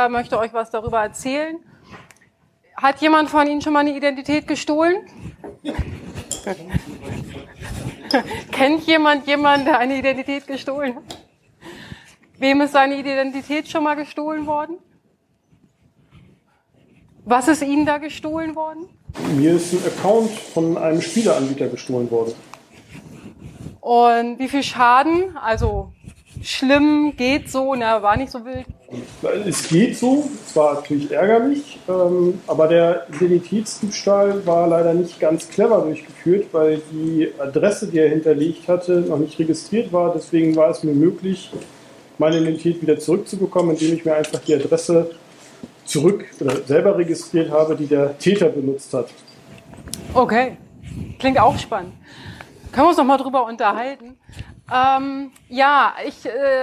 Diebstahl, möchte euch was darüber erzählen. Hat jemand von Ihnen schon mal eine Identität gestohlen? Kennt jemand jemanden, der eine Identität gestohlen hat? Wem ist seine Identität schon mal gestohlen worden? Was ist Ihnen da gestohlen worden? Mir ist ein Account von einem Spieleanbieter gestohlen worden. Und wie viel Schaden? Also schlimm, geht so, war nicht so wild. Es geht so, es war natürlich ärgerlich, aber der Identitätsdiebstahl war leider nicht ganz clever durchgeführt, weil die Adresse, die er hinterlegt hatte, noch nicht registriert war. Deswegen war es mir möglich, meine Identität wieder zurückzubekommen, indem ich mir einfach die Adresse selber registriert habe, die der Täter benutzt hat. Okay, klingt auch spannend. Können wir uns noch mal drüber unterhalten? Ich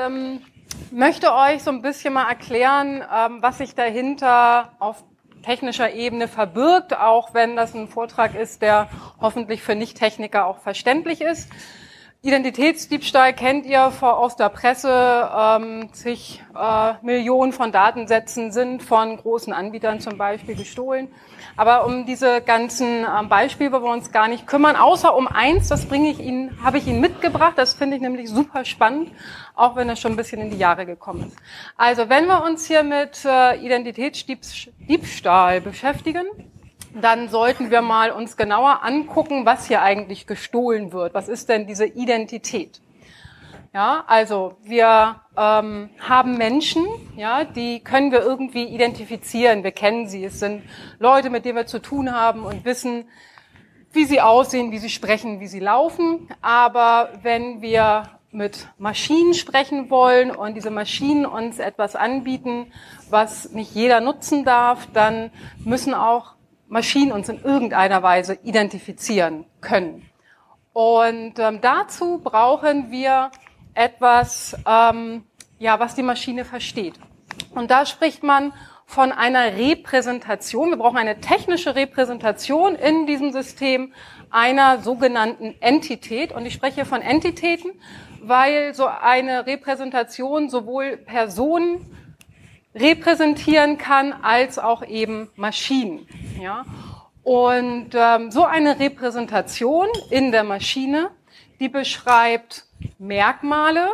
möchte euch so ein bisschen mal erklären, was sich dahinter auf technischer Ebene verbirgt, auch wenn das ein Vortrag ist, der hoffentlich für Nicht-Techniker auch verständlich ist. Identitätsdiebstahl kennt ihr aus der Presse. Zig Millionen von Datensätzen sind von großen Anbietern zum Beispiel gestohlen. Aber um diese ganzen Beispiele wollen wir uns gar nicht kümmern, außer um eins, das habe ich Ihnen mitgebracht. Das finde ich nämlich super spannend, auch wenn es schon ein bisschen in die Jahre gekommen ist. Also wenn wir uns hier mit Identitätsdiebstahl beschäftigen, dann sollten wir mal uns genauer angucken, was hier eigentlich gestohlen wird. Was ist denn diese Identität? Ja, also wir haben Menschen, ja, die können wir irgendwie identifizieren. Wir kennen sie. Es sind Leute, mit denen wir zu tun haben und wissen, wie sie aussehen, wie sie sprechen, wie sie laufen. Aber wenn wir mit Maschinen sprechen wollen und diese Maschinen uns etwas anbieten, was nicht jeder nutzen darf, dann müssen auch Maschinen uns in irgendeiner Weise identifizieren können. Und dazu brauchen wir etwas, was die Maschine versteht. Und da spricht man von einer Repräsentation. Wir brauchen eine technische Repräsentation in diesem System einer sogenannten Entität. Und ich spreche von Entitäten, weil so eine Repräsentation sowohl Personen repräsentieren kann, als auch eben Maschinen. Ja? Und so eine Repräsentation in der Maschine, die beschreibt Merkmale,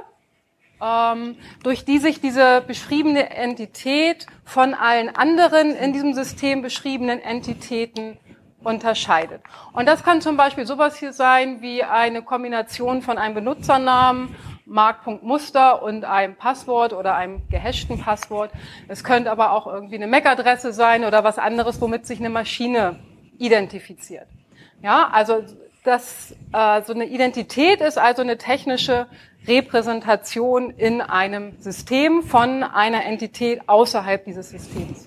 durch die sich diese beschriebene Entität von allen anderen in diesem System beschriebenen Entitäten unterscheidet. Und das kann zum Beispiel sowas hier sein wie eine Kombination von einem Benutzernamen, Mark.Muster und einem Passwort oder einem gehashten Passwort. Es könnte aber auch irgendwie eine MAC-Adresse sein oder was anderes, womit sich eine Maschine identifiziert. Ja, also so eine Identität ist also eine technische Repräsentation in einem System von einer Entität außerhalb dieses Systems.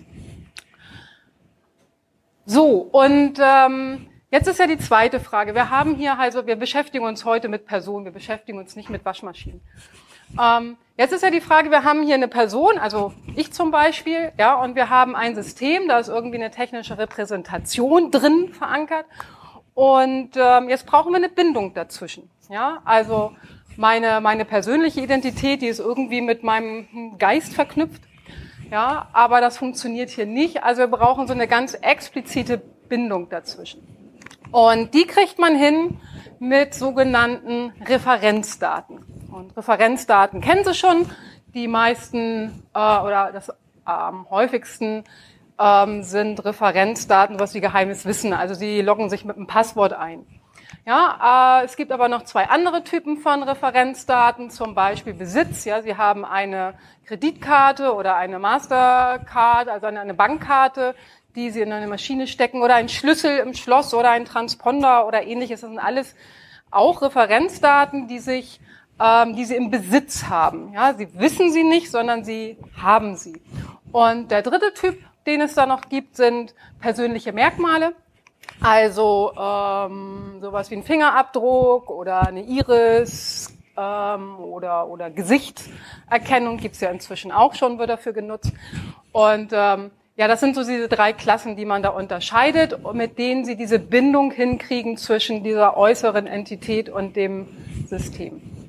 So, und jetzt ist ja die zweite Frage. Wir beschäftigen uns heute mit Personen, wir beschäftigen uns nicht mit Waschmaschinen. Jetzt ist ja die Frage, wir haben hier eine Person, also ich zum Beispiel, ja, und wir haben ein System, da ist irgendwie eine technische Repräsentation drin verankert. Und jetzt brauchen wir eine Bindung dazwischen. Ja, also meine persönliche Identität, die ist irgendwie mit meinem Geist verknüpft. Ja, aber das funktioniert hier nicht. Also wir brauchen so eine ganz explizite Bindung dazwischen. Und die kriegt man hin mit sogenannten Referenzdaten. Und Referenzdaten kennen Sie schon. Die meisten oder das am häufigsten sind Referenzdaten, was wie geheimes Wissen. Also Sie loggen sich mit einem Passwort ein. Ja, es gibt aber noch zwei andere Typen von Referenzdaten, zum Beispiel Besitz. Ja, Sie haben eine Kreditkarte oder eine Mastercard, also eine Bankkarte, die Sie in eine Maschine stecken, oder einen Schlüssel im Schloss oder einen Transponder oder ähnliches. Das sind alles auch Referenzdaten, die Sie im Besitz haben. Ja, Sie wissen sie nicht, sondern Sie haben sie. Und der dritte Typ, den es da noch gibt, sind persönliche Merkmale. Also sowas wie ein Fingerabdruck oder eine Iris oder Gesichtserkennung gibt's ja inzwischen auch schon, wird dafür genutzt. Und das sind so diese drei Klassen, die man da unterscheidet, mit denen Sie diese Bindung hinkriegen zwischen dieser äußeren Entität und dem System.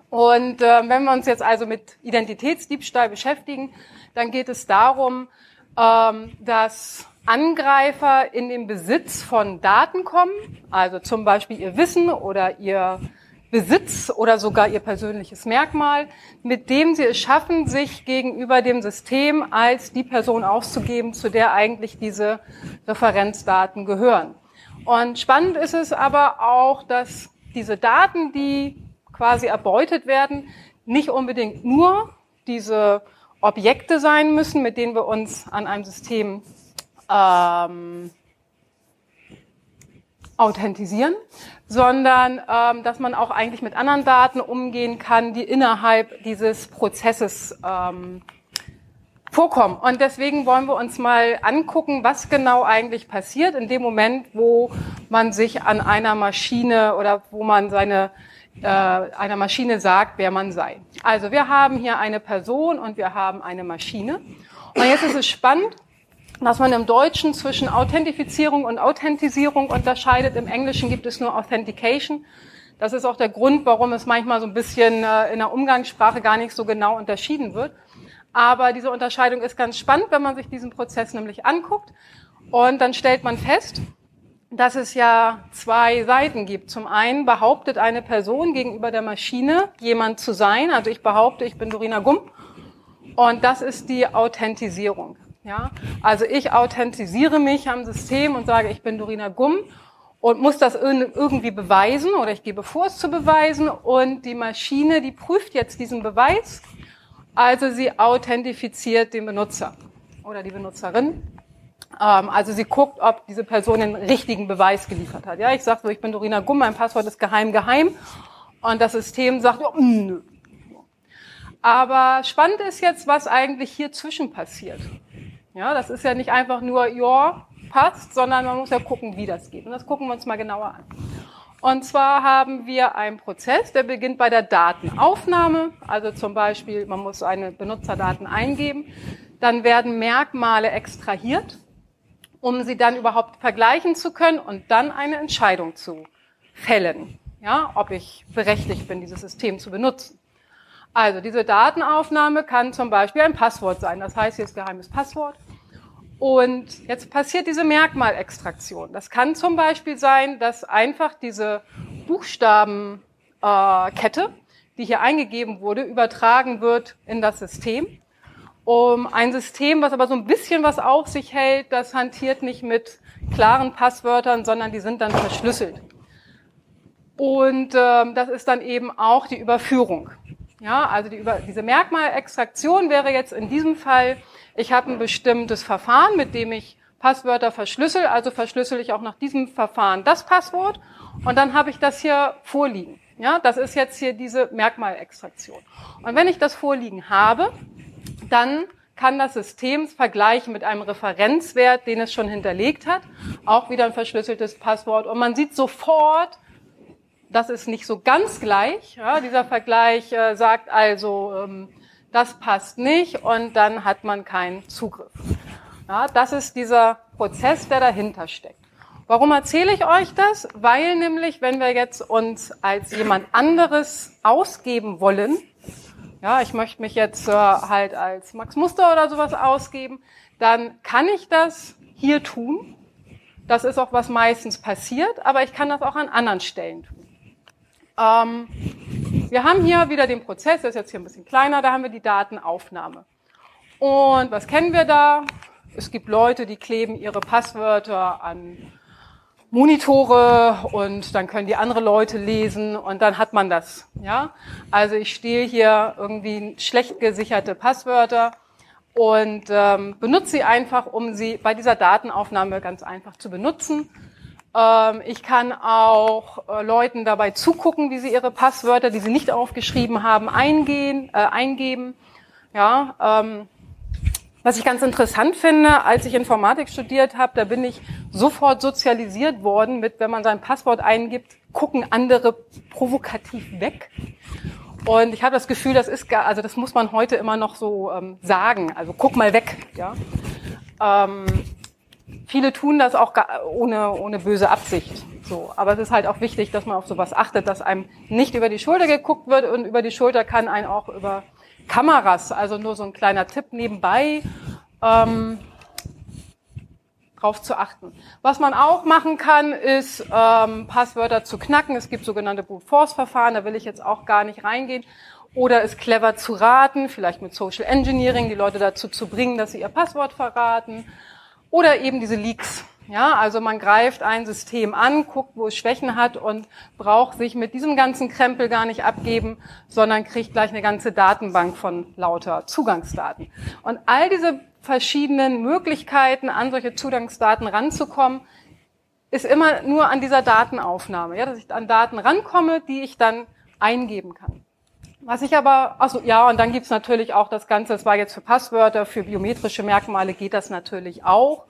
Und wenn wir uns jetzt also mit Identitätsdiebstahl beschäftigen, dann geht es darum, dass Angreifer in den Besitz von Daten kommen, also zum Beispiel ihr Wissen oder ihr Besitz oder sogar ihr persönliches Merkmal, mit dem sie es schaffen, sich gegenüber dem System als die Person auszugeben, zu der eigentlich diese Referenzdaten gehören. Und spannend ist es aber auch, dass diese Daten, die quasi erbeutet werden, nicht unbedingt nur diese Objekte sein müssen, mit denen wir uns an einem System authentisieren, sondern dass man auch eigentlich mit anderen Daten umgehen kann, die innerhalb dieses Prozesses vorkommen. Und deswegen wollen wir uns mal angucken, was genau eigentlich passiert in dem Moment, wo man sich an einer Maschine oder wo man einer Maschine sagt, wer man sei. Also wir haben hier eine Person und wir haben eine Maschine. Und jetzt ist es spannend, dass man im Deutschen zwischen Authentifizierung und Authentisierung unterscheidet. Im Englischen gibt es nur Authentication. Das ist auch der Grund, warum es manchmal so ein bisschen in der Umgangssprache gar nicht so genau unterschieden wird. Aber diese Unterscheidung ist ganz spannend, wenn man sich diesen Prozess nämlich anguckt. Und dann stellt man fest, dass es ja zwei Seiten gibt. Zum einen behauptet eine Person gegenüber der Maschine, jemand zu sein. Also ich behaupte, ich bin Dorina Gumm. Und das ist die Authentisierung. Ja, also ich authentisiere mich am System und sage, ich bin Dorina Gumm und muss das irgendwie beweisen oder ich gebe vor, es zu beweisen. Und die Maschine, die prüft jetzt diesen Beweis. Also sie authentifiziert den Benutzer oder die Benutzerin. Also sie guckt, ob diese Person den richtigen Beweis geliefert hat. Ja, ich sage so, ich bin Dorina Gumm, mein Passwort ist geheim. Und das System sagt, oh, nö. Aber spannend ist jetzt, was eigentlich hier zwischen passiert. Ja, das ist ja nicht einfach nur, ja, passt, sondern man muss ja gucken, wie das geht. Und das gucken wir uns mal genauer an. Und zwar haben wir einen Prozess, der beginnt bei der Datenaufnahme. Also zum Beispiel, man muss eine Benutzerdaten eingeben. Dann werden Merkmale extrahiert, um sie dann überhaupt vergleichen zu können und dann eine Entscheidung zu fällen, ja, ob ich berechtigt bin, dieses System zu benutzen. Also diese Datenaufnahme kann zum Beispiel ein Passwort sein. Das heißt, hier ist geheimes Passwort. Und jetzt passiert diese Merkmalextraktion. Das kann zum Beispiel sein, dass einfach diese Buchstabenkette, die hier eingegeben wurde, übertragen wird in das System. Ein System, was aber so ein bisschen was auf sich hält, das hantiert nicht mit klaren Passwörtern, sondern die sind dann verschlüsselt. Und das ist dann eben auch die Überführung. Ja, also diese Merkmalextraktion wäre jetzt in diesem Fall, ich habe ein bestimmtes Verfahren, mit dem ich Passwörter verschlüssel, also verschlüssel ich auch nach diesem Verfahren das Passwort und dann habe ich das hier vorliegen. Ja, das ist jetzt hier diese Merkmalextraktion. Und wenn ich das vorliegen habe, dann kann das System vergleichen mit einem Referenzwert, den es schon hinterlegt hat, auch wieder ein verschlüsseltes Passwort und man sieht sofort, das ist nicht so ganz gleich. Ja, dieser Vergleich sagt also, das passt nicht und dann hat man keinen Zugriff. Ja, das ist dieser Prozess, der dahinter steckt. Warum erzähle ich euch das? Weil nämlich, wenn wir jetzt uns als jemand anderes ausgeben wollen, ja, ich möchte mich jetzt halt als Max Muster oder sowas ausgeben, dann kann ich das hier tun. Das ist auch, was meistens passiert, aber ich kann das auch an anderen Stellen tun. Wir haben hier wieder den Prozess, der ist jetzt hier ein bisschen kleiner, da haben wir die Datenaufnahme. Und was kennen wir da? Es gibt Leute, die kleben ihre Passwörter an Monitore und dann können die andere Leute lesen und dann hat man das. Ja? Also ich stehle hier irgendwie schlecht gesicherte Passwörter und benutze sie einfach, um sie bei dieser Datenaufnahme ganz einfach zu benutzen. Ich kann auch Leuten dabei zugucken, wie sie ihre Passwörter, die sie nicht aufgeschrieben haben, eingeben. Ja, was ich ganz interessant finde, als ich Informatik studiert habe, da bin ich sofort sozialisiert worden mit, wenn man sein Passwort eingibt, gucken andere provokativ weg. Und ich habe das Gefühl, das muss man heute immer noch so sagen. Also guck mal weg. Ja. Viele tun das auch ohne böse Absicht. So, aber es ist halt auch wichtig, dass man auf sowas achtet, dass einem nicht über die Schulter geguckt wird, und über die Schulter kann einen auch über Kameras, also nur so ein kleiner Tipp nebenbei, drauf zu achten. Was man auch machen kann, ist Passwörter zu knacken. Es gibt sogenannte Brute-Force-Verfahren, da will ich jetzt auch gar nicht reingehen. Oder es clever zu raten, vielleicht mit Social Engineering, die Leute dazu zu bringen, dass sie ihr Passwort verraten. Oder eben diese Leaks. Ja, also man greift ein System an, guckt, wo es Schwächen hat und braucht sich mit diesem ganzen Krempel gar nicht abgeben, sondern kriegt gleich eine ganze Datenbank von lauter Zugangsdaten. Und all diese verschiedenen Möglichkeiten, an solche Zugangsdaten ranzukommen, ist immer nur an dieser Datenaufnahme, ja, dass ich an Daten rankomme, die ich dann eingeben kann. Was ich aber, also ja, und dann gibt's natürlich auch das Ganze, das war jetzt für Passwörter, für biometrische Merkmale geht das natürlich auch.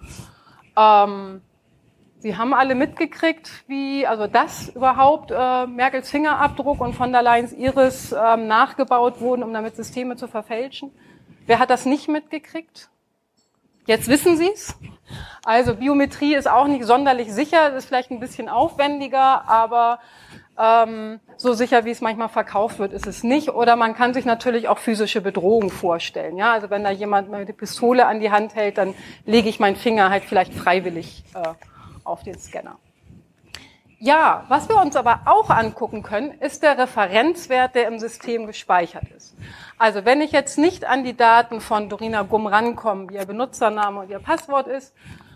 Sie haben alle mitgekriegt, wie, also dass überhaupt Merkels Fingerabdruck und von der Leyen's Iris nachgebaut wurden, um damit Systeme zu verfälschen. Wer hat das nicht mitgekriegt? Jetzt wissen Sie es. Also Biometrie ist auch nicht sonderlich sicher, ist vielleicht ein bisschen aufwendiger, aber so sicher, wie es manchmal verkauft wird, ist es nicht. Oder man kann sich natürlich auch physische Bedrohung vorstellen. Ja, also wenn da jemand eine Pistole an die Hand hält, dann lege ich meinen Finger halt vielleicht freiwillig auf den Scanner. Ja, was wir uns aber auch angucken können, ist der Referenzwert, der im System gespeichert ist. Also wenn ich jetzt nicht an die Daten von Dorina Gumm rankomme, wie ihr Benutzername und ihr Passwort ist,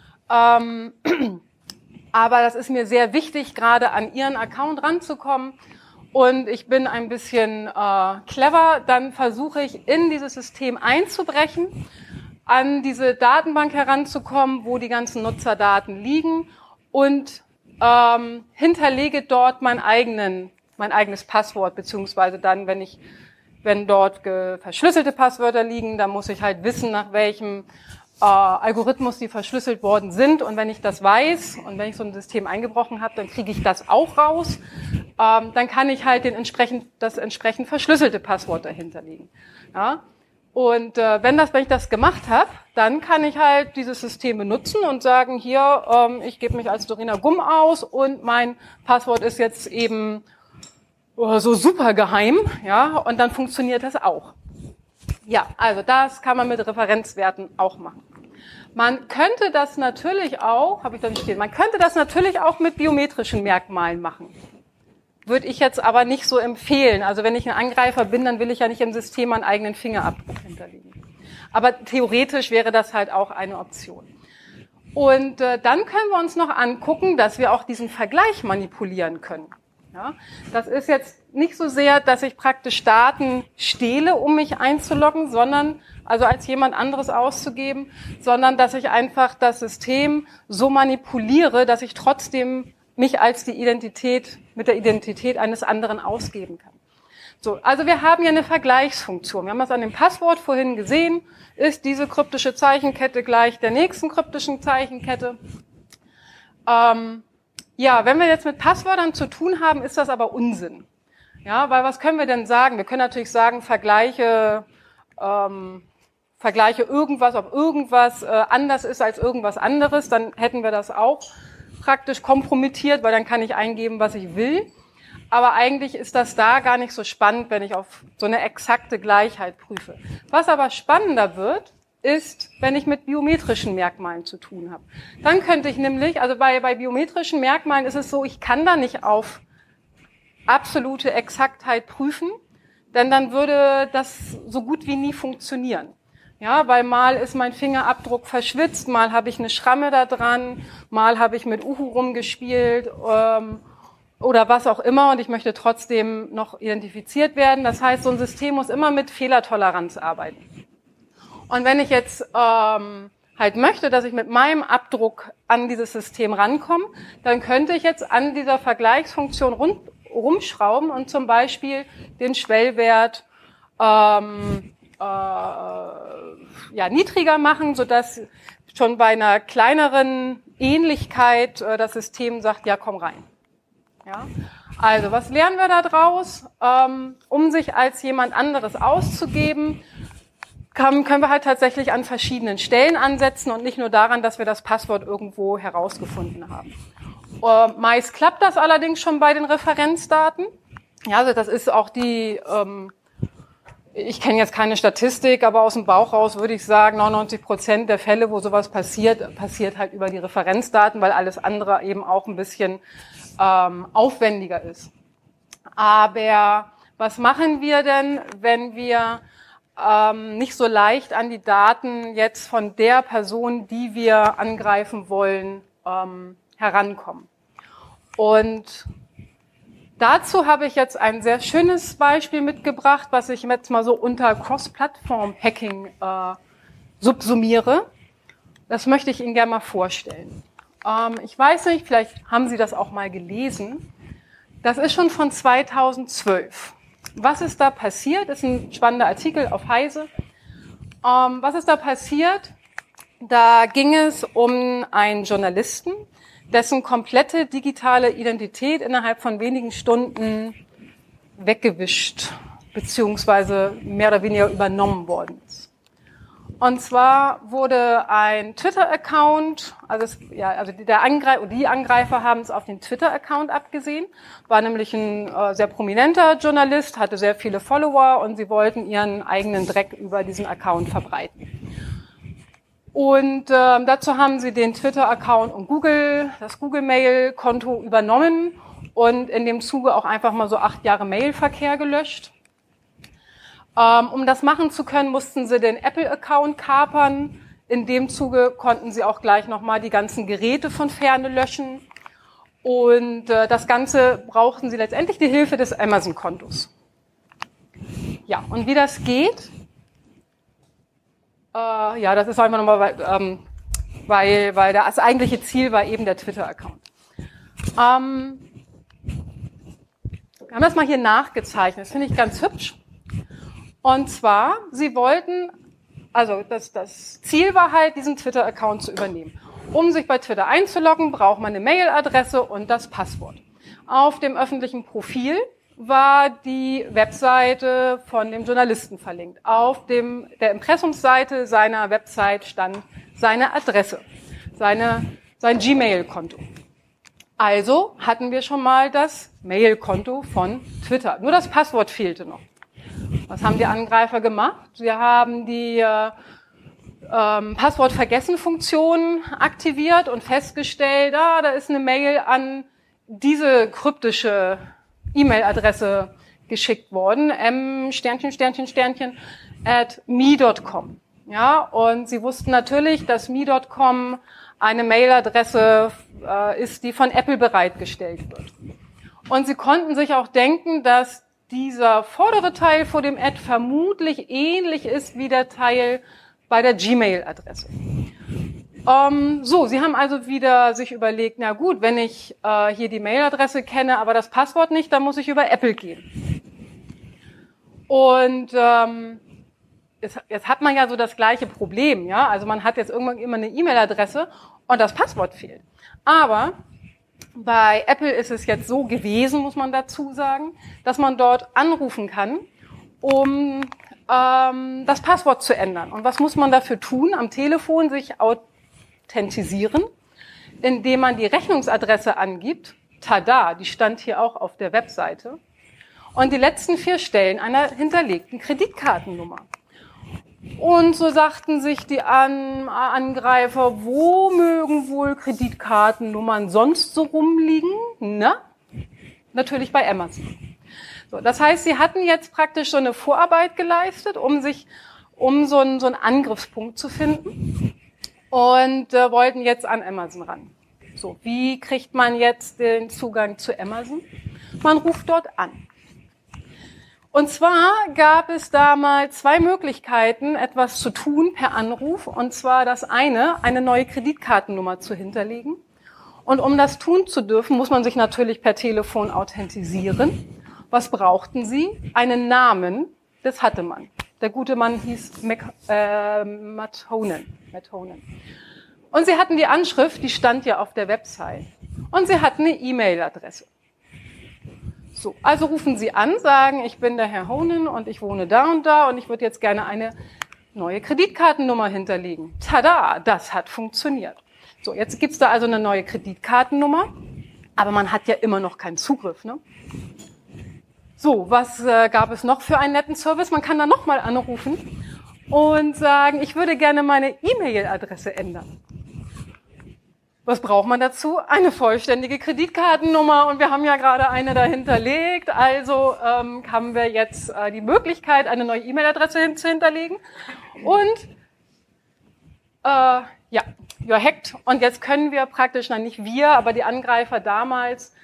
aber das ist mir sehr wichtig, gerade an Ihren Account ranzukommen. Und ich bin ein bisschen clever, dann versuche ich in dieses System einzubrechen, an diese Datenbank heranzukommen, wo die ganzen Nutzerdaten liegen und hinterlege dort mein eigenes Passwort, beziehungsweise dann, wenn dort verschlüsselte Passwörter liegen, dann muss ich halt wissen, nach welchem Algorithmus, die verschlüsselt worden sind. Und wenn ich das weiß und wenn ich so ein System eingebrochen habe, dann kriege ich das auch raus. Dann kann ich halt das entsprechend verschlüsselte Passwort dahinterlegen. Ja? Und wenn ich das gemacht habe, dann kann ich halt dieses System benutzen und sagen, hier, ich gebe mich als Dorina Gumm aus und mein Passwort ist jetzt eben so super geheim. Ja? Und dann funktioniert das auch. Ja, also das kann man mit Referenzwerten auch machen. Man könnte das natürlich auch, man könnte das natürlich auch mit biometrischen Merkmalen machen. Würde ich jetzt aber nicht so empfehlen. Also wenn ich ein Angreifer bin, dann will ich ja nicht im System meinen eigenen Fingerabdruck hinterlegen. Aber theoretisch wäre das halt auch eine Option. Und dann können wir uns noch angucken, dass wir auch diesen Vergleich manipulieren können. Ja, das ist jetzt nicht so sehr, dass ich praktisch Daten stehle, um mich einzuloggen, sondern, also als jemand anderes auszugeben, sondern dass ich einfach das System so manipuliere, dass ich trotzdem mich als mit der Identität eines anderen ausgeben kann. So, also wir haben ja eine Vergleichsfunktion. Wir haben das an dem Passwort vorhin gesehen. Ist diese kryptische Zeichenkette gleich der nächsten kryptischen Zeichenkette? Ja, wenn wir jetzt mit Passwörtern zu tun haben, ist das aber Unsinn. Ja, weil was können wir denn sagen? Wir können natürlich sagen, vergleiche irgendwas, ob irgendwas anders ist als irgendwas anderes, dann hätten wir das auch praktisch kompromittiert, weil dann kann ich eingeben, was ich will. Aber eigentlich ist das da gar nicht so spannend, wenn ich auf so eine exakte Gleichheit prüfe. Was aber spannender wird, ist, wenn ich mit biometrischen Merkmalen zu tun habe. Dann könnte ich nämlich, also bei biometrischen Merkmalen ist es so, ich kann da nicht auf absolute Exaktheit prüfen, denn dann würde das so gut wie nie funktionieren. Ja, weil mal ist mein Fingerabdruck verschwitzt, mal habe ich eine Schramme da dran, mal habe ich mit Uhu rumgespielt oder was auch immer und ich möchte trotzdem noch identifiziert werden. Das heißt, so ein System muss immer mit Fehlertoleranz arbeiten. Und wenn ich jetzt halt möchte, dass ich mit meinem Abdruck an dieses System rankomme, dann könnte ich jetzt an dieser Vergleichsfunktion rumschrauben und zum Beispiel den Schwellwert niedriger machen, sodass schon bei einer kleineren Ähnlichkeit das System sagt, ja, komm rein. Ja? Also, was lernen wir da draus? Um sich als jemand anderes auszugeben, können wir halt tatsächlich an verschiedenen Stellen ansetzen und nicht nur daran, dass wir das Passwort irgendwo herausgefunden haben. Meist klappt das allerdings schon bei den Referenzdaten. Ja, also das ist auch die, ich kenne jetzt keine Statistik, aber aus dem Bauch raus würde ich sagen, 99% der Fälle, wo sowas passiert, passiert halt über die Referenzdaten, weil alles andere eben auch ein bisschen aufwendiger ist. Aber was machen wir denn, wenn wir nicht so leicht an die Daten jetzt von der Person, die wir angreifen wollen, herankommen? Und dazu habe ich jetzt ein sehr schönes Beispiel mitgebracht, was ich jetzt mal so unter Cross-Plattform-Hacking subsumiere. Das möchte ich Ihnen gerne mal vorstellen. Ich weiß nicht, vielleicht haben Sie das auch mal gelesen. Das ist schon von 2012. Was ist da passiert? Das ist ein spannender Artikel auf Heise. Was ist da passiert? Da ging es um einen Journalisten, dessen komplette digitale Identität innerhalb von wenigen Stunden weggewischt beziehungsweise mehr oder weniger übernommen worden ist. Und zwar wurde ein Twitter-Account, die Angreifer haben es auf den Twitter-Account abgesehen, war nämlich ein sehr prominenter Journalist, hatte sehr viele Follower und sie wollten ihren eigenen Dreck über diesen Account verbreiten. Und dazu haben sie den Twitter-Account und das Google-Mail-Konto übernommen und in dem Zuge auch einfach mal so 8 Jahre Mailverkehr gelöscht. Um das machen zu können, mussten sie den Apple-Account kapern. In dem Zuge konnten sie auch gleich nochmal die ganzen Geräte von Ferne löschen. Und das Ganze brauchten sie letztendlich die Hilfe des Amazon-Kontos. Ja, und wie das geht? Das ist einfach nochmal, weil das eigentliche Ziel war eben der Twitter-Account. Wir haben das mal hier nachgezeichnet. Das finde ich ganz hübsch. Und zwar, sie wollten, also das Ziel war halt, diesen Twitter-Account zu übernehmen. Um sich bei Twitter einzuloggen, braucht man eine Mailadresse und das Passwort. Auf dem öffentlichen Profil war die Webseite von dem Journalisten verlinkt. Auf der Impressumsseite seiner Website stand seine Adresse, sein Gmail-Konto. Also hatten wir schon mal das Mail-Konto von Twitter. Nur das Passwort fehlte noch. Was haben die Angreifer gemacht? Sie haben die Passwort-Vergessen-Funktion aktiviert und festgestellt, da ist eine Mail an diese kryptische E-Mail-Adresse geschickt worden, @me.com. Ja, und sie wussten natürlich, dass me.com eine Mailadresse ist, die von Apple bereitgestellt wird. Und sie konnten sich auch denken, dass dieser vordere Teil vor dem Ad vermutlich ähnlich ist wie der Teil bei der Gmail-Adresse. Sie haben also wieder sich überlegt, na gut, wenn ich hier die Mailadresse kenne, aber das Passwort nicht, dann muss ich über Apple gehen. Und jetzt hat man ja so das gleiche Problem, ja, also man hat jetzt irgendwann immer eine E-Mail-Adresse und das Passwort fehlt. Aber bei Apple ist es jetzt so gewesen, muss man dazu sagen, dass man dort anrufen kann, um das Passwort zu ändern. Und was muss man dafür tun? Am Telefon sich authentisieren, indem man die Rechnungsadresse angibt. Tada, die stand hier auch auf der Webseite. Und die letzten 4 Stellen einer hinterlegten Kreditkartennummer. Und so sagten sich die Angreifer, wo mögen wohl Kreditkartennummern sonst so rumliegen? Na, natürlich bei Amazon. So, das heißt, sie hatten jetzt praktisch so eine Vorarbeit geleistet, um so einen Angriffspunkt zu finden und wollten jetzt an Amazon ran. So, wie kriegt man jetzt den Zugang zu Amazon? Man ruft dort an. Und zwar gab es damals 2 Möglichkeiten, etwas zu tun per Anruf. Und zwar das eine neue Kreditkartennummer zu hinterlegen. Und um das tun zu dürfen, muss man sich natürlich per Telefon authentisieren. Was brauchten sie? Einen Namen, das hatte man. Der gute Mann hieß Matt Honan. Und sie hatten die Anschrift, die stand ja auf der Website. Und sie hatten eine E-Mail-Adresse. So, also rufen Sie an, sagen, ich bin der Herr Honan und ich wohne da und ich würde jetzt gerne eine neue Kreditkartennummer hinterlegen. Tada, das hat funktioniert. So, jetzt gibt's da also eine neue Kreditkartennummer Aber man hat ja immer noch keinen Zugriff, ne? So, was gab es noch für einen netten Service? Man kann da nochmal anrufen und sagen, ich würde gerne meine E-Mail-Adresse ändern. Was braucht man dazu? Eine vollständige Kreditkartennummer, und wir haben ja gerade eine dahinterlegt. Also haben wir jetzt die Möglichkeit, eine neue E-Mail-Adresse zu hinterlegen. Und ja, you're hacked. Und jetzt können wir praktisch, nicht wir, aber die Angreifer damals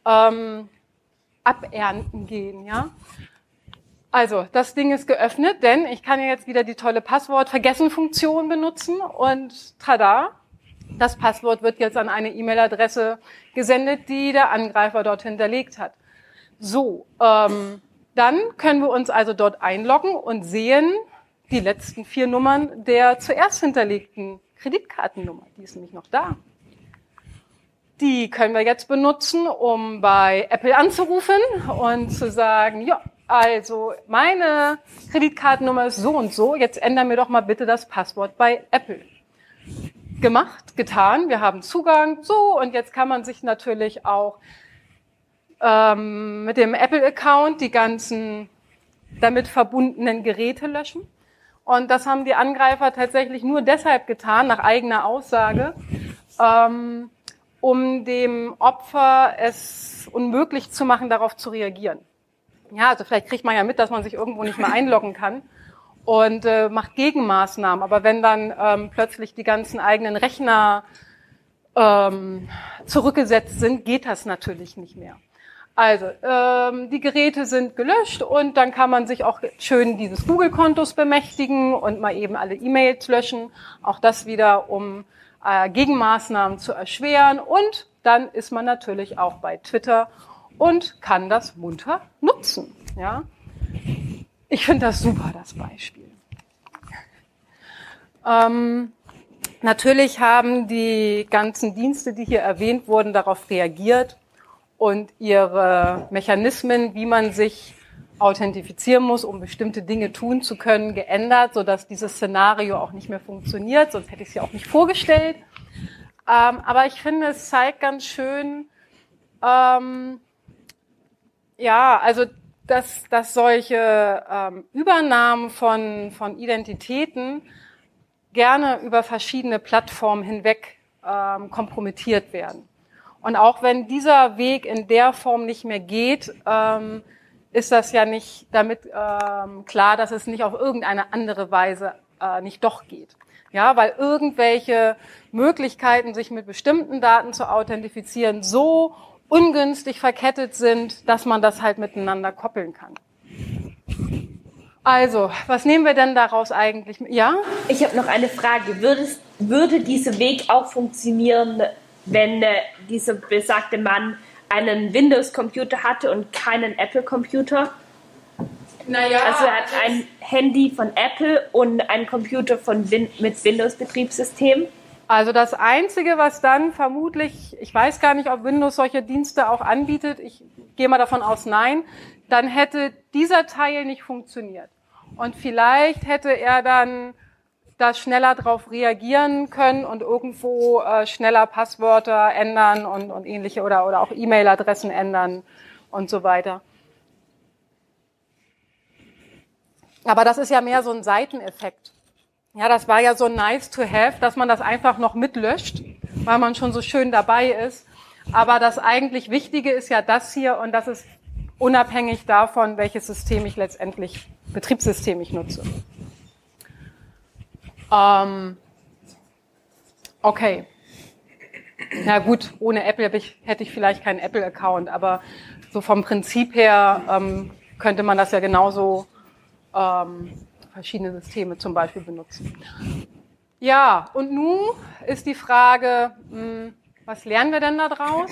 abernten gehen, ja. Also, das Ding ist geöffnet, denn ich kann ja jetzt wieder die tolle Passwort-Vergessen-Funktion benutzen und tada, das Passwort wird jetzt an eine E-Mail-Adresse gesendet, die der Angreifer dort hinterlegt hat. So, dann können wir uns also dort einloggen und sehen die letzten 4 Nummern der zuerst hinterlegten Kreditkartennummer. Die ist nämlich noch da. Die können wir jetzt benutzen, um bei Apple anzurufen und zu sagen, ja, also meine Kreditkartennummer ist so und so, jetzt ändern wir doch mal bitte das Passwort bei Apple. Gemacht, getan, wir haben Zugang, so, und jetzt kann man sich natürlich auch mit dem Apple-Account die ganzen damit verbundenen Geräte löschen. Und das haben die Angreifer tatsächlich nur deshalb getan, nach eigener Aussage, um dem Opfer es unmöglich zu machen, darauf zu reagieren. Ja, also vielleicht kriegt man ja mit, dass man sich irgendwo nicht mehr einloggen kann und macht Gegenmaßnahmen. Aber wenn dann plötzlich die ganzen eigenen Rechner zurückgesetzt sind, geht das natürlich nicht mehr. Also, die Geräte sind gelöscht und dann kann man sich auch schön dieses Google-Kontos bemächtigen und mal eben alle E-Mails löschen. Auch das wieder, um Gegenmaßnahmen zu erschweren. Und dann ist man natürlich auch bei Twitter und kann das munter nutzen. Ja? Ich finde das super, das Beispiel. Natürlich haben die ganzen Dienste, die hier erwähnt wurden, darauf reagiert und ihre Mechanismen, wie man sich authentifizieren muss, um bestimmte Dinge tun zu können, geändert, sodass dieses Szenario auch nicht mehr funktioniert. Sonst hätte ich es ja auch nicht vorgestellt. Aber ich finde, es zeigt ganz schön, ja, also dass solche Übernahmen von Identitäten gerne über verschiedene Plattformen hinweg kompromittiert werden. Und auch wenn dieser Weg in der Form nicht mehr geht, ist das ja nicht damit klar, dass es nicht auf irgendeine andere Weise nicht doch geht. Ja, weil irgendwelche Möglichkeiten, sich mit bestimmten Daten zu authentifizieren, so ungünstig verkettet sind, dass man das halt miteinander koppeln kann. Also, was nehmen wir denn daraus eigentlich? Ja? Ich habe noch eine Frage. Würde dieser Weg auch funktionieren, wenn dieser besagte Mann einen Windows-Computer hatte und keinen Apple-Computer? Naja, also er hat ein Handy von Apple und einen Computer mit Windows-Betriebssystem? Also das Einzige, was dann vermutlich, ich weiß gar nicht, ob Windows solche Dienste auch anbietet, ich gehe mal davon aus, nein, dann hätte dieser Teil nicht funktioniert. Und vielleicht hätte er dann da schneller drauf reagieren können und irgendwo schneller Passwörter ändern und ähnliche oder auch E-Mail-Adressen ändern und so weiter. Aber das ist ja mehr so ein Seiteneffekt. Ja, das war ja so nice to have, dass man das einfach noch mitlöscht, weil man schon so schön dabei ist. Aber das eigentlich Wichtige ist ja das hier, und das ist unabhängig davon, welches System ich letztendlich, Betriebssystem ich nutze. Okay. Na gut, ohne Apple hätte ich vielleicht keinen Apple-Account, aber so vom Prinzip her könnte man das ja genauso verschiedene Systeme zum Beispiel benutzen. Ja, und nun ist die Frage, was lernen wir denn da draus?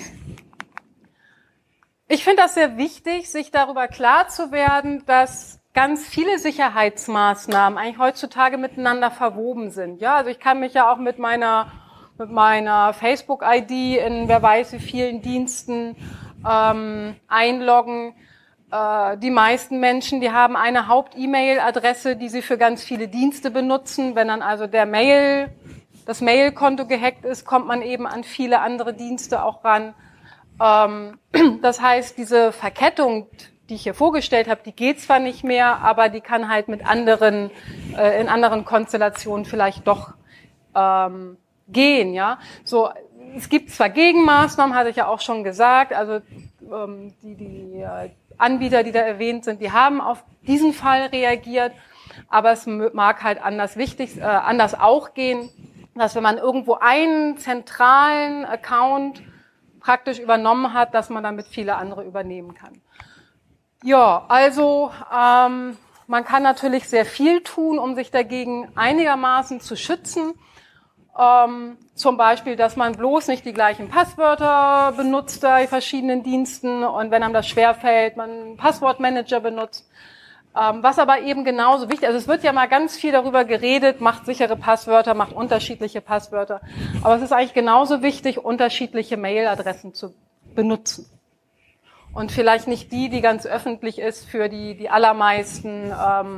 Ich finde das sehr wichtig, sich darüber klar zu werden, dass ganz viele Sicherheitsmaßnahmen eigentlich heutzutage miteinander verwoben sind. Ja, also ich kann mich ja auch mit meiner Facebook-ID in wer weiß wie vielen Diensten einloggen. Die meisten Menschen, die haben eine Haupt-E-Mail-Adresse, die sie für ganz viele Dienste benutzen. Wenn dann also das Mail-Konto gehackt ist, kommt man eben an viele andere Dienste auch ran. Das heißt, diese Verkettung, die ich hier vorgestellt habe, die geht zwar nicht mehr, aber die kann halt mit anderen, in anderen Konstellationen vielleicht doch gehen, ja. So, es gibt zwar Gegenmaßnahmen, hatte ich ja auch schon gesagt, also die Anbieter, die da erwähnt sind, die haben auf diesen Fall reagiert, aber es mag halt anders auch gehen, dass wenn man irgendwo einen zentralen Account praktisch übernommen hat, dass man damit viele andere übernehmen kann. Ja, also man kann natürlich sehr viel tun, um sich dagegen einigermaßen zu schützen. Zum Beispiel, dass man bloß nicht die gleichen Passwörter benutzt bei verschiedenen Diensten und wenn einem das schwerfällt, man einen Passwortmanager benutzt. Was aber eben genauso wichtig ist, also es wird ja mal ganz viel darüber geredet, macht sichere Passwörter, macht unterschiedliche Passwörter. Aber es ist eigentlich genauso wichtig, unterschiedliche Mailadressen zu benutzen. Und vielleicht nicht die ganz öffentlich ist für die allermeisten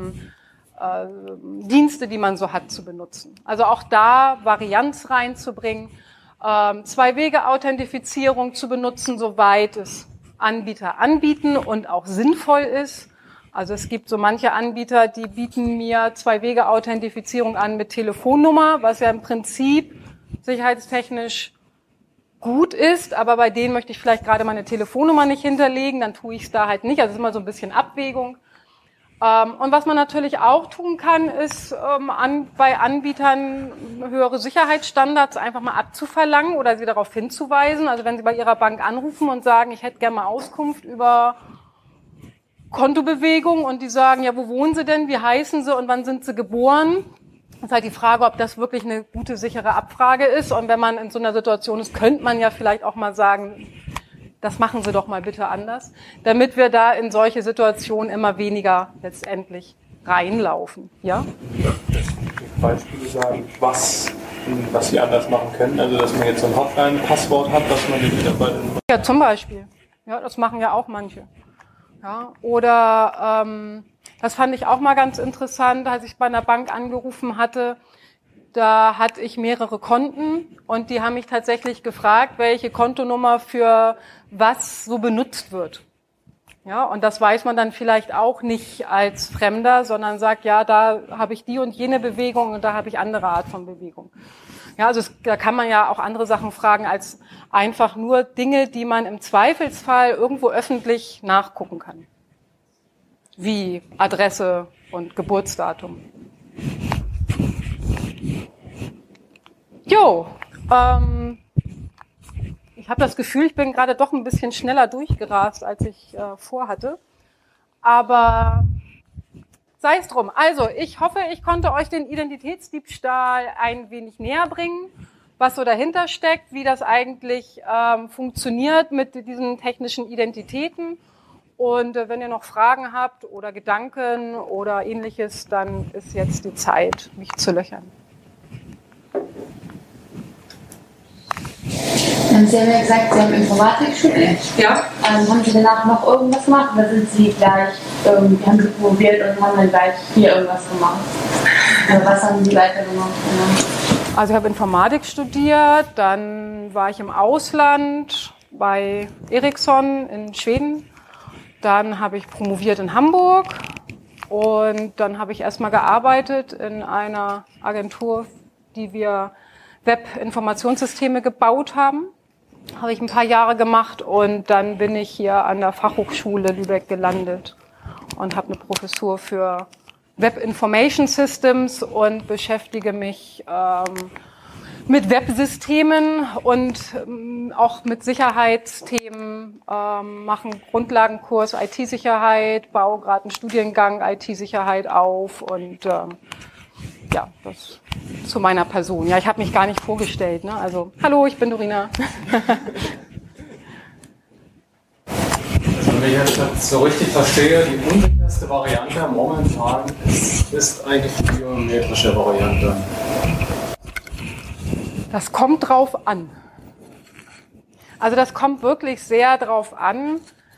Dienste, die man so hat, zu benutzen. Also auch da Varianz reinzubringen, Zwei-Wege-Authentifizierung zu benutzen, soweit es Anbieter anbieten und auch sinnvoll ist. Also es gibt so manche Anbieter, die bieten mir Zwei-Wege-Authentifizierung an mit Telefonnummer, was ja im Prinzip sicherheitstechnisch gut ist, aber bei denen möchte ich vielleicht gerade meine Telefonnummer nicht hinterlegen, dann tue ich es da halt nicht. Also es ist immer so ein bisschen Abwägung. Und was man natürlich auch tun kann, ist bei Anbietern höhere Sicherheitsstandards einfach mal abzuverlangen oder sie darauf hinzuweisen. Also wenn Sie bei Ihrer Bank anrufen und sagen, ich hätte gerne mal Auskunft über Kontobewegung und die sagen, ja, wo wohnen Sie denn, wie heißen Sie und wann sind Sie geboren? Das ist halt die Frage, ob das wirklich eine gute, sichere Abfrage ist. Und wenn man in so einer Situation ist, könnte man ja vielleicht auch mal sagen, das machen Sie doch mal bitte anders, damit wir da in solche Situationen immer weniger letztendlich reinlaufen. Ja? Beispiele sagen, was Sie anders machen können. Also, dass man jetzt so ein Hotline-Passwort hat, dass man den Mitarbeitern... Ja, zum Beispiel. Ja, das machen ja auch manche. Ja, oder das fand ich auch mal ganz interessant, als ich bei einer Bank angerufen hatte. Da hatte ich mehrere Konten und die haben mich tatsächlich gefragt, welche Kontonummer für was so benutzt wird. Ja, und das weiß man dann vielleicht auch nicht als Fremder, sondern sagt, ja, da habe ich die und jene Bewegung und da habe ich andere Art von Bewegung. Ja, also da kann man ja auch andere Sachen fragen als einfach nur Dinge, die man im Zweifelsfall irgendwo öffentlich nachgucken kann. Wie Adresse und Geburtsdatum. Jo, ich habe das Gefühl, ich bin gerade doch ein bisschen schneller durchgerast, als ich vorhatte. Aber sei es drum. Also, ich hoffe, ich konnte euch den Identitätsdiebstahl ein wenig näher bringen, was so dahinter steckt, wie das eigentlich funktioniert mit diesen technischen Identitäten. Und wenn ihr noch Fragen habt oder Gedanken oder Ähnliches, dann ist jetzt die Zeit, mich zu löchern. Sie haben ja gesagt, Sie haben Informatik studiert. Ja. Haben Sie danach noch irgendwas gemacht oder sind Sie gleich, haben Sie probiert und haben dann gleich hier irgendwas gemacht? Oder was haben Sie weiter gemacht? Ja. Also ich habe Informatik studiert, dann war ich im Ausland bei Ericsson in Schweden. Dann habe ich promoviert in Hamburg und dann habe ich erstmal gearbeitet in einer Agentur, die wir Web-Informationssysteme gebaut haben. Habe ich ein paar Jahre gemacht und dann bin ich hier an der Fachhochschule Lübeck gelandet und habe eine Professur für Web Information Systems und beschäftige mich mit Websystemen und auch mit Sicherheitsthemen, machen Grundlagenkurs IT-Sicherheit, baue gerade einen Studiengang IT-Sicherheit auf und ja, das zu meiner Person. Ja, ich habe mich gar nicht vorgestellt. Ne? Also, hallo, ich bin Dorina. Also, wenn ich jetzt so richtig verstehe, die unsicherste Variante momentan ist eigentlich die biometrische Variante. Das kommt drauf an. Also das kommt wirklich sehr drauf an,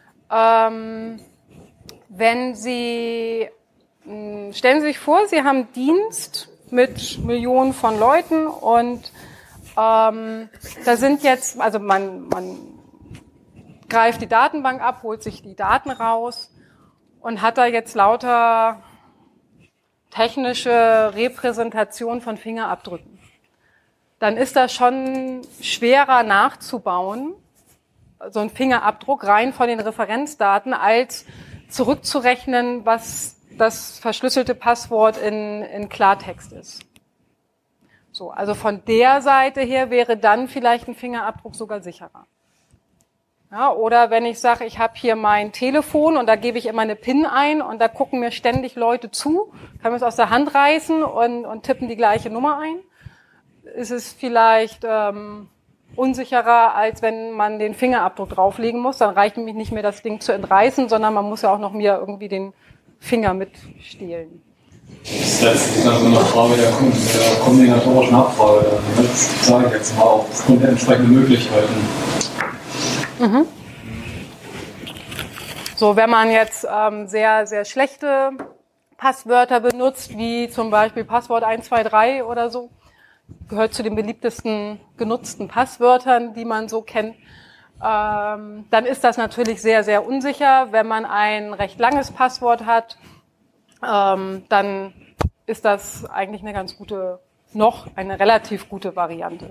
wenn Sie, stellen Sie sich vor, Sie haben Dienst mit Millionen von Leuten und da sind jetzt, also man greift die Datenbank ab, holt sich die Daten raus und hat da jetzt lauter technische Repräsentation von Fingerabdrücken. Dann ist das schon schwerer nachzubauen, so ein Fingerabdruck rein von den Referenzdaten, als zurückzurechnen, was das verschlüsselte Passwort in Klartext ist. So, also von der Seite her wäre dann vielleicht ein Fingerabdruck sogar sicherer. Ja, oder wenn ich sage, ich habe hier mein Telefon und da gebe ich immer eine PIN ein und da gucken mir ständig Leute zu, kann mir es aus der Hand reißen und tippen die gleiche Nummer ein, ist es vielleicht unsicherer, als wenn man den Fingerabdruck drauflegen muss. Dann reicht nämlich nicht mehr das Ding zu entreißen, sondern man muss ja auch noch mir irgendwie den Finger mitstehlen. Das ist dann so eine Frage der kombinatorischen Abfrage. Das sage ich jetzt mal aufgrund der entsprechenden Möglichkeiten. Mhm. So, wenn man jetzt sehr, sehr schlechte Passwörter benutzt, wie zum Beispiel Passwort 123 oder so, gehört zu den beliebtesten genutzten Passwörtern, die man so kennt, dann ist das natürlich sehr, sehr unsicher. Wenn man ein recht langes Passwort hat, dann ist das eigentlich eine relativ gute Variante.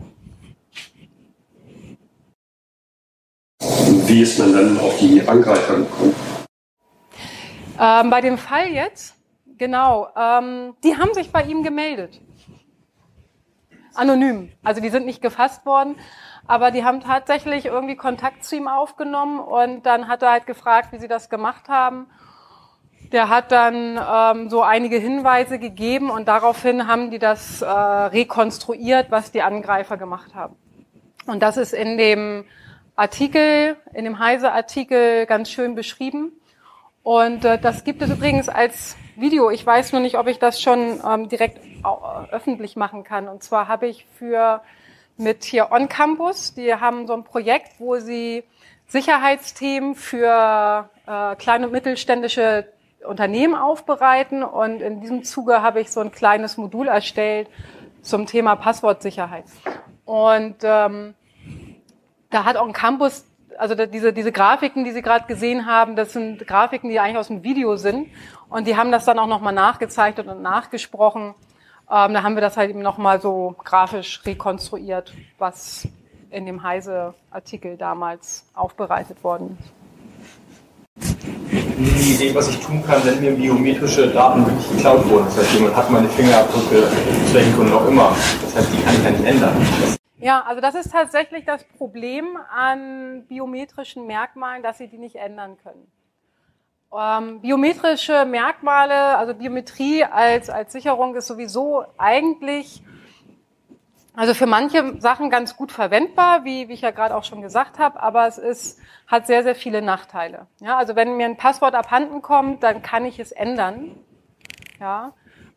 Wie ist man dann auf die Angreifer gekommen? Bei dem Fall jetzt, genau, die haben sich bei ihm gemeldet. Anonym. Also die sind nicht gefasst worden, aber die haben tatsächlich irgendwie Kontakt zu ihm aufgenommen und dann hat er halt gefragt, wie sie das gemacht haben. Der hat dann so einige Hinweise gegeben und daraufhin haben die das rekonstruiert, was die Angreifer gemacht haben. Und das ist in dem Artikel, in dem Heise-Artikel ganz schön beschrieben. Und das gibt es übrigens als Video. Ich weiß nur nicht, ob ich das schon direkt öffentlich machen kann. Und zwar habe ich mit hier On Campus, die haben so ein Projekt, wo sie Sicherheitsthemen für kleine und mittelständische Unternehmen aufbereiten. Und in diesem Zuge habe ich so ein kleines Modul erstellt zum Thema Passwortsicherheit. Und da hat On Campus, also diese Grafiken, die Sie gerade gesehen haben, das sind Grafiken, die eigentlich aus dem Video sind. Und die haben das dann auch nochmal nachgezeichnet und nachgesprochen. Da haben wir das halt eben nochmal so grafisch rekonstruiert, was in dem Heise-Artikel damals aufbereitet worden ist. Die Idee, was ich tun kann, wenn mir biometrische Daten wirklich geklaut wurden. Das heißt, jemand hat meine Fingerabdrücke, zu welchen Gründen auch immer. Das heißt, die kann ich ja nicht ändern. Ja, also das ist tatsächlich das Problem an biometrischen Merkmalen, dass Sie die nicht ändern können. Biometrische Merkmale, also Biometrie als Sicherung ist sowieso eigentlich, also für manche Sachen ganz gut verwendbar, wie ich ja gerade auch schon gesagt habe, aber hat sehr, sehr viele Nachteile. Ja, also wenn mir ein Passwort abhanden kommt, dann kann ich es ändern. Ja,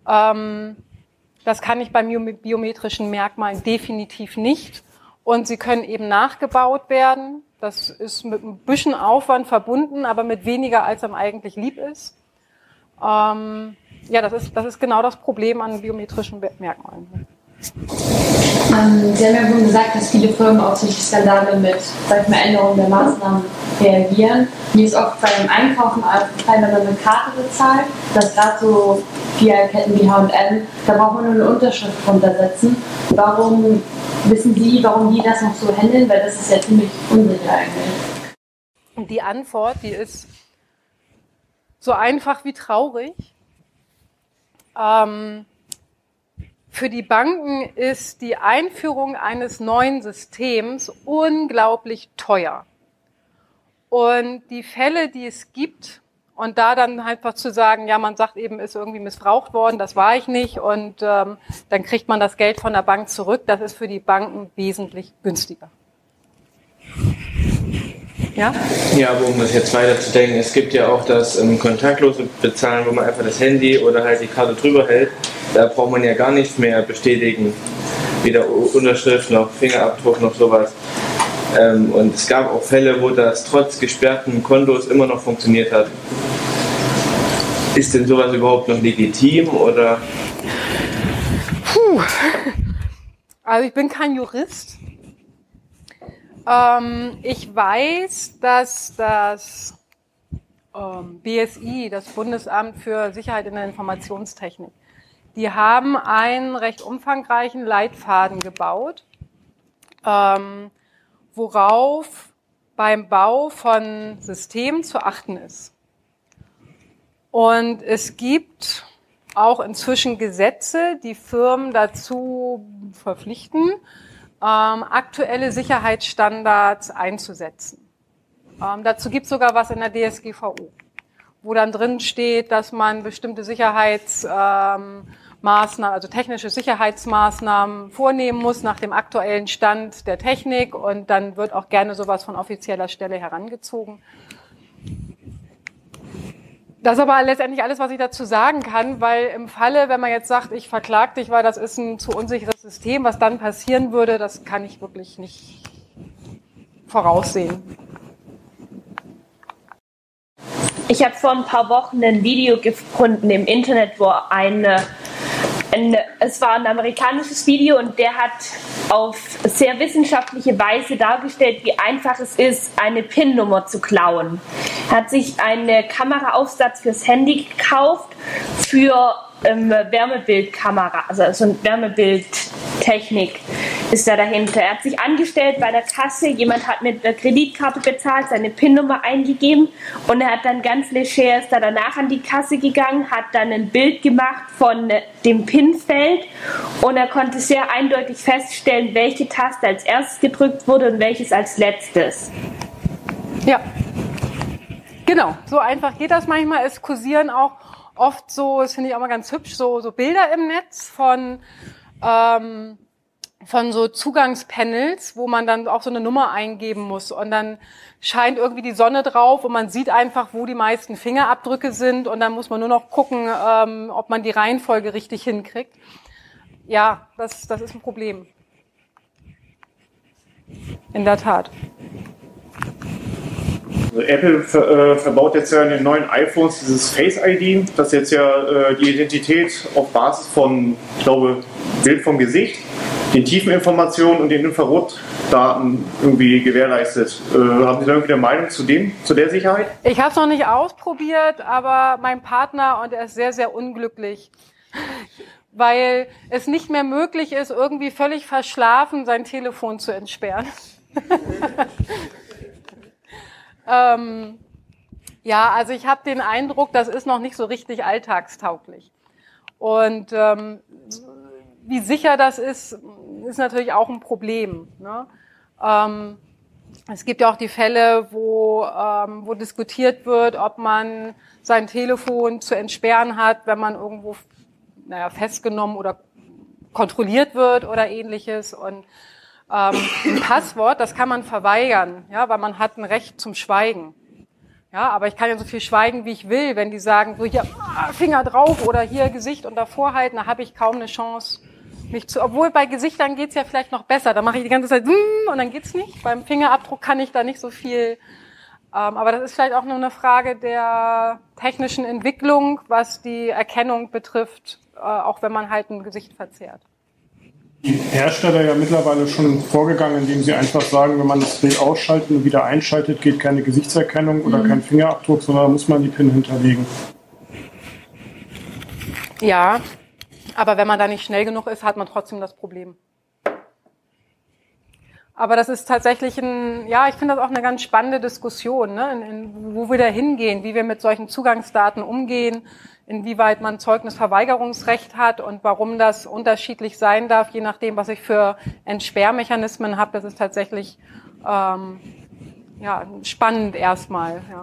das kann ich bei biometrischen Merkmalen definitiv nicht. Und sie können eben nachgebaut werden. Das ist mit ein bisschen Aufwand verbunden, aber mit weniger, als einem eigentlich lieb ist. Ja, das ist genau das Problem an biometrischen Merkmalen. Sie haben ja schon gesagt, dass viele Firmen auf solche Skandale mit, sag ich mal, Änderungen der Maßnahmen reagieren. Mir ist oft bei dem Einkaufen aufgefallen, wenn man eine Karte bezahlt, dass gerade so Ketten wie H&M, da braucht man nur eine Unterschrift runtersetzen. Warum wissen Sie, warum die das noch so handeln? Weil das ist ja ziemlich unsicher eigentlich. Und die Antwort, die ist so einfach wie traurig. Für die Banken ist die Einführung eines neuen Systems unglaublich teuer. Und die Fälle, die es gibt, und da dann einfach zu sagen, ja, man sagt eben, ist irgendwie missbraucht worden, das war ich nicht, und dann kriegt man das Geld von der Bank zurück, das ist für die Banken wesentlich günstiger. Ja? Ja, aber um das jetzt weiterzudenken, es gibt ja auch das kontaktlose Bezahlen, wo man einfach das Handy oder halt die Karte drüber hält. Da braucht man ja gar nichts mehr bestätigen. Weder Unterschrift noch Fingerabdruck noch sowas. Und es gab auch Fälle, wo das trotz gesperrten Kontos immer noch funktioniert hat. Ist denn sowas überhaupt noch legitim oder? Also ich bin kein Jurist. Ich weiß, dass das BSI, das Bundesamt für Sicherheit in der Informationstechnik, die haben einen recht umfangreichen Leitfaden gebaut, worauf beim Bau von Systemen zu achten ist. Und es gibt auch inzwischen Gesetze, die Firmen dazu verpflichten, aktuelle Sicherheitsstandards einzusetzen. Dazu gibt es sogar was in der DSGVO, wo dann drin steht, dass man bestimmte Sicherheitsmaßnahmen, also technische Sicherheitsmaßnahmen vornehmen muss nach dem aktuellen Stand der Technik, und dann wird auch gerne sowas von offizieller Stelle herangezogen. Das ist aber letztendlich alles, was ich dazu sagen kann, weil im Falle, wenn man jetzt sagt, ich verklag dich, weil das ist ein zu unsicheres System, was dann passieren würde, das kann ich wirklich nicht voraussehen. Ich habe vor ein paar Wochen ein Video gefunden im Internet, wo es war ein amerikanisches Video, und der hat auf sehr wissenschaftliche Weise dargestellt, wie einfach es ist, eine PIN-Nummer zu klauen. Er hat sich einen Kameraaufsatz fürs Handy gekauft für Wärmebildkamera, also so eine Wärmebildtechnik ist da dahinter. Er hat sich angestellt bei der Kasse, jemand hat mit der Kreditkarte bezahlt, seine PIN-Nummer eingegeben, und er hat dann ganz leger, ist da danach an die Kasse gegangen, hat dann ein Bild gemacht von dem PIN-Feld, und er konnte sehr eindeutig feststellen, welche Taste als erstes gedrückt wurde und welches als letztes. Ja, genau, so einfach geht das manchmal. Es kursieren auch oft so, das finde ich auch mal ganz hübsch, so Bilder im Netz von so Zugangspanels, wo man dann auch so eine Nummer eingeben muss, und dann scheint irgendwie die Sonne drauf und man sieht einfach, wo die meisten Fingerabdrücke sind, und dann muss man nur noch gucken, ob man die Reihenfolge richtig hinkriegt. Ja, das ist ein Problem. In der Tat. Also Apple verbaut jetzt ja in den neuen iPhones dieses Face ID, das jetzt ja die Identität auf Basis von, ich glaube, Bild vom Gesicht, den Tiefeninformationen und den Infrarotdaten irgendwie gewährleistet. Haben Sie da irgendwie eine Meinung zu der Sicherheit? Ich habe es noch nicht ausprobiert, aber mein Partner, und er ist sehr, sehr unglücklich, weil es nicht mehr möglich ist, irgendwie völlig verschlafen sein Telefon zu entsperren. Ja, also ich habe den Eindruck, das ist noch nicht so richtig alltagstauglich. Und wie sicher das ist natürlich auch ein Problem, ne? Es gibt ja auch die Fälle, wo diskutiert wird, ob man sein Telefon zu entsperren hat, wenn man irgendwo festgenommen oder kontrolliert wird oder ähnliches. Und ein Passwort, das kann man verweigern, ja, weil man hat ein Recht zum Schweigen. Ja, aber ich kann ja so viel schweigen, wie ich will. Wenn die sagen, so hier Finger drauf oder hier Gesicht und davor halten, da habe ich kaum eine Chance, obwohl bei Gesichtern geht's ja vielleicht noch besser. Da mache ich die ganze Zeit und dann geht's nicht. Beim Fingerabdruck kann ich da nicht so viel. Aber das ist vielleicht auch nur eine Frage der technischen Entwicklung, was die Erkennung betrifft, auch wenn man halt ein Gesicht verzerrt. Die Hersteller ja mittlerweile schon vorgegangen, indem sie einfach sagen, wenn man das Bild ausschaltet und wieder einschaltet, geht keine Gesichtserkennung oder kein Fingerabdruck, sondern da muss man die PIN hinterlegen. Ja, aber wenn man da nicht schnell genug ist, hat man trotzdem das Problem. Aber das ist tatsächlich ich finde das auch eine ganz spannende Diskussion, ne? Wo wir da hingehen, wie wir mit solchen Zugangsdaten umgehen, inwieweit man Zeugnisverweigerungsrecht hat und warum das unterschiedlich sein darf, je nachdem, was ich für Entsperrmechanismen habe. Das ist tatsächlich spannend erstmal. Ja.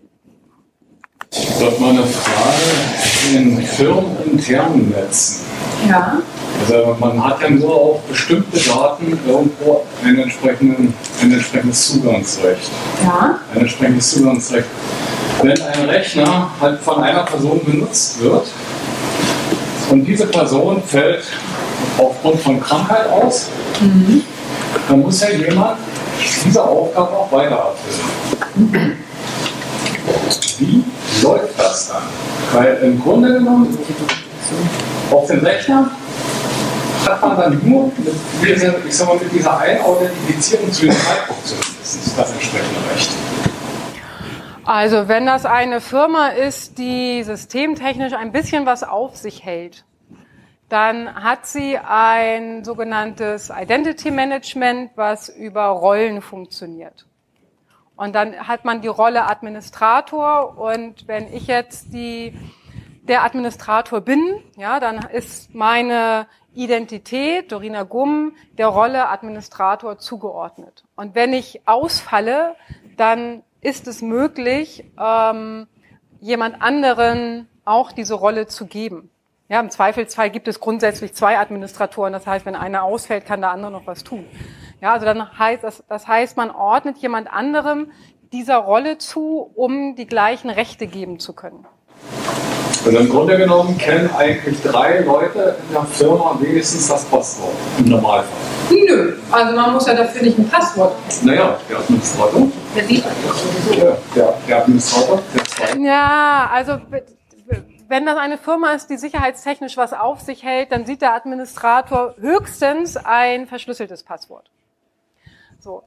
Ich habe mal eine Frage in firmeninternen Netzen. Ja. Also man hat ja nur auf bestimmte Daten irgendwo ein entsprechendes Zugangsrecht. Ja. Ein entsprechendes Zugangsrecht. Wenn ein Rechner halt von einer Person benutzt wird und diese Person fällt aufgrund von Krankheit aus, dann muss ja jemand diese Aufgabe auch weiter erfüllen. Wie läuft das dann? Weil im Grunde genommen auf dem Rechner hat man dann nur mit dieser Einauthentifizierung zu dem Zeitpunkt zumindest das entsprechende Recht. Also wenn das eine Firma ist, die systemtechnisch ein bisschen was auf sich hält, dann hat sie ein sogenanntes Identity Management, was über Rollen funktioniert. Und dann hat man die Rolle Administrator, und wenn ich jetzt der Administrator bin, ja, dann ist meine Identität, Dorina Gumm, der Rolle Administrator zugeordnet. Und wenn ich ausfalle, dann ist es möglich, jemand anderen auch diese Rolle zu geben. Ja, im Zweifelsfall gibt es grundsätzlich 2 Administratoren. Das heißt, wenn einer ausfällt, kann der andere noch was tun. Ja, also dann heißt das heißt, man ordnet jemand anderem dieser Rolle zu, um die gleichen Rechte geben zu können. Also im Grunde genommen kennen eigentlich 3 Leute in der Firma wenigstens das Passwort im Normalfall. Nö, also man muss ja dafür nicht ein Passwort kennen. Naja, der Administrator. Der sieht das sowieso. Ja, der Administrator. Der 2. Ja, also wenn das eine Firma ist, die sicherheitstechnisch was auf sich hält, dann sieht der Administrator höchstens ein verschlüsseltes Passwort. So,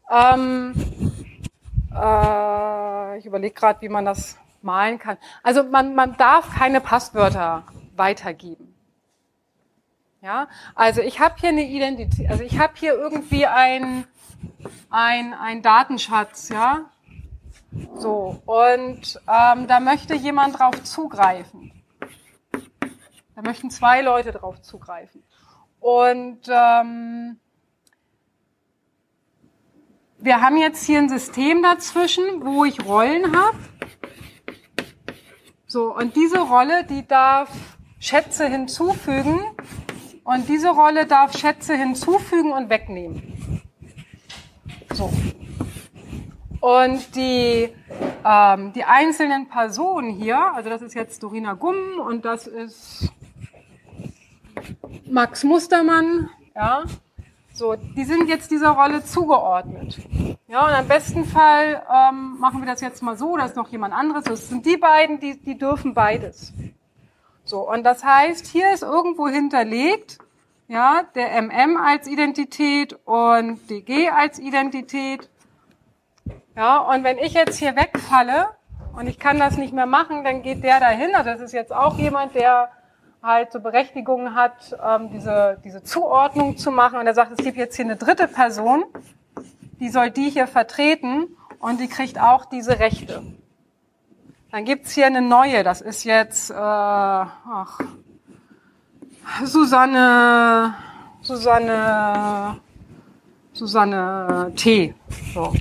ich überlege gerade, wie man das malen kann. Also man darf keine Passwörter weitergeben. Ja, also ich habe hier eine Identität, also ich habe hier irgendwie ein Datenschatz, ja. So, und da möchte jemand drauf zugreifen. Da möchten 2 Leute drauf zugreifen. Und wir haben jetzt hier ein System dazwischen, wo ich Rollen habe. So, und diese Rolle, die darf Schätze hinzufügen, und diese Rolle darf Schätze hinzufügen und wegnehmen. So. Und die einzelnen Personen hier, also das ist jetzt Dorina Gumm und das ist Max Mustermann, ja, so, die sind jetzt dieser Rolle zugeordnet. Ja, und am besten Fall machen wir das jetzt mal so, da ist noch jemand anderes, das sind die beiden, die dürfen beides. So, und das heißt, hier ist irgendwo hinterlegt, ja, der MM als Identität und DG als Identität. Ja, und wenn ich jetzt hier wegfalle und ich kann das nicht mehr machen, dann geht der dahin. Also das ist jetzt auch jemand, der halt so Berechtigungen hat, diese Zuordnung zu machen. Und er sagt, es gibt jetzt hier eine 3. Person, die soll die hier vertreten und die kriegt auch diese Rechte. Dann gibt's hier eine neue, das ist jetzt Susanne T. So.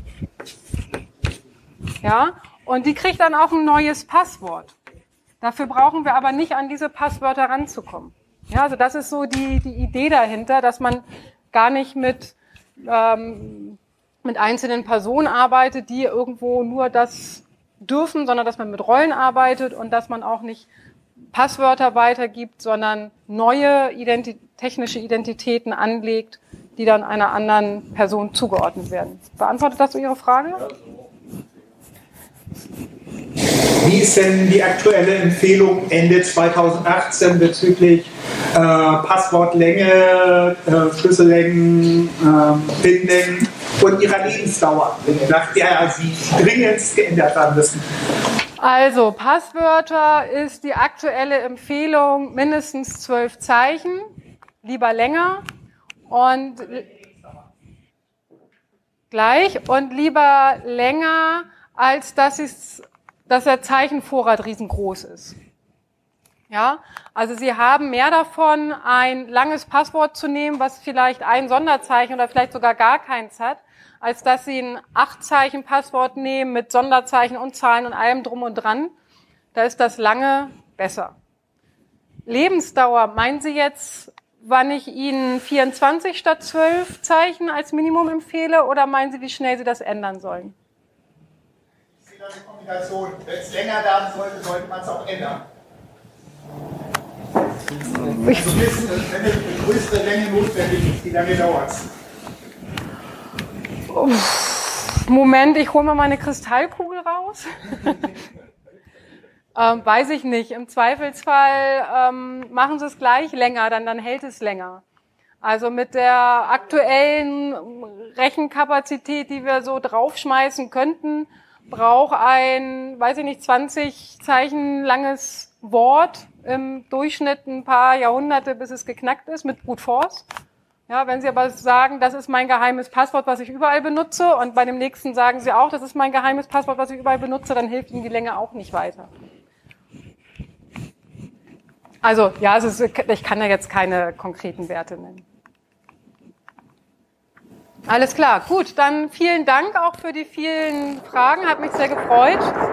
Ja, und die kriegt dann auch ein neues Passwort. Dafür brauchen wir aber nicht an diese Passwörter ranzukommen. Ja, also das ist so die Idee dahinter, dass man gar nicht mit einzelnen Personen arbeitet, die irgendwo nur das dürfen, sondern dass man mit Rollen arbeitet und dass man auch nicht Passwörter weitergibt, sondern neue technische Identitäten anlegt, die dann einer anderen Person zugeordnet werden. Beantwortet das so Ihre Frage? Ja. Wie ist denn die aktuelle Empfehlung Ende 2018 bezüglich Passwortlänge, Schlüssellängen, PIN-Längen und ihrer Lebensdauer, nach der Sie dringend geändert haben müssen? Also, Passwörter ist die aktuelle Empfehlung mindestens 12 Zeichen, lieber länger und lieber länger, als dass der Zeichenvorrat riesengroß ist. Ja, also Sie haben mehr davon, ein langes Passwort zu nehmen, was vielleicht ein Sonderzeichen oder vielleicht sogar gar keins hat, als dass Sie ein 8-Zeichen-Passwort nehmen mit Sonderzeichen und Zahlen und allem drum und dran. Da ist das lange besser. Lebensdauer, meinen Sie jetzt, wann ich Ihnen 24 statt 12 Zeichen als Minimum empfehle, oder meinen Sie, wie schnell Sie das ändern sollen? Ich sehe da eine Kombination. Wenn es länger werden sollte, sollte man es auch ändern. Also wissen, wenn eine größere Länge notwendig ist, wie lange dauert es? Moment, ich hole mal meine Kristallkugel raus. Weiß ich nicht. Im Zweifelsfall machen Sie es gleich länger, dann hält es länger. Also mit der aktuellen Rechenkapazität, die wir so draufschmeißen könnten, braucht ein, weiß ich nicht, 20 Zeichen langes Wort im Durchschnitt ein paar Jahrhunderte, bis es geknackt ist mit Brute Force. Ja, wenn Sie aber sagen, das ist mein geheimes Passwort, was ich überall benutze, und bei dem nächsten sagen Sie auch, das ist mein geheimes Passwort, was ich überall benutze, dann hilft Ihnen die Länge auch nicht weiter. Also, ja, ich kann da jetzt keine konkreten Werte nennen. Alles klar, gut, dann vielen Dank auch für die vielen Fragen, hat mich sehr gefreut.